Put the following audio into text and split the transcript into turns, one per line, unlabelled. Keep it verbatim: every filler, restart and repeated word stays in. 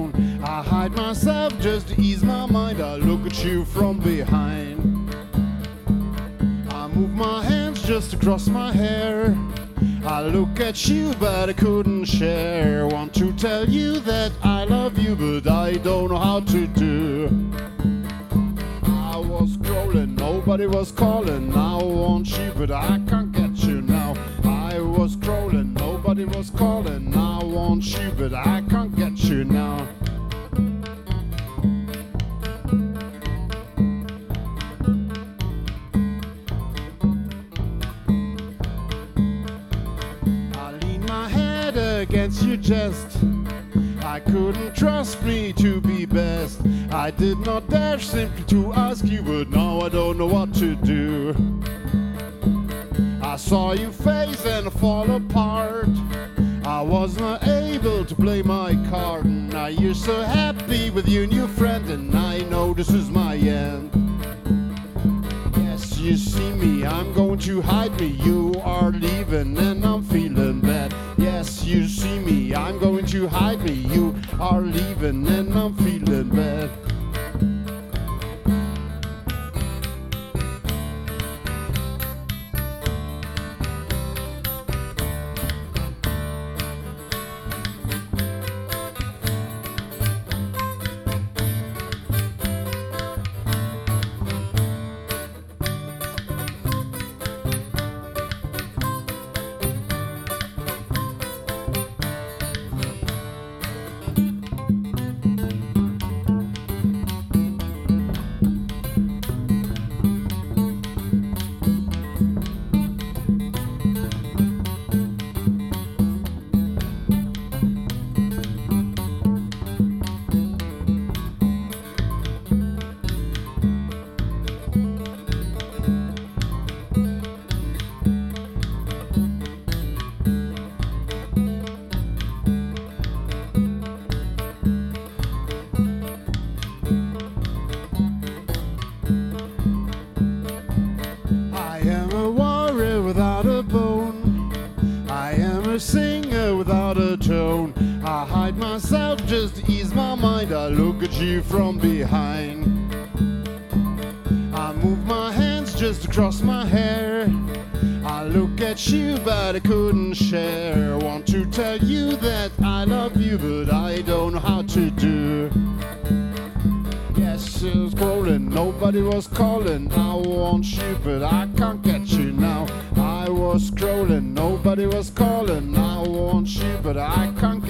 alone. I hide myself just to ease my mind. I look at you from behind. I move my hands just across my hair. I look at you but I couldn't share. Want to tell you that I love you but I don't know how to do. I was scrolling, nobody was calling. I want you but I can't get you now. I was scrolling, nobody was calling. I want you but I can't get you now. Against your chest, I couldn't trust me to be best. I did not dare simply to ask you, but now I don't know what to do. I saw your face and fall apart. I was not able to play my card. And now you're so happy with your new friend, and I know this is my end. Yes, you see me, I'm going to hide me. You are leaving and I'm feeling bad. Yes, you see me, I'm going to hide me. You are leaving and I'm feeling bad. Without a bone, I am a singer without a tone. I hide myself just to ease my mind. I look at you from behind. I move my hands just across my hair. I look at you but I couldn't share. Want to tell you that I love you but I don't know how to do. Yes, it was scrolling, nobody was calling. I want you but I can't get you now. I was scrolling, nobody was calling. I want you but I can't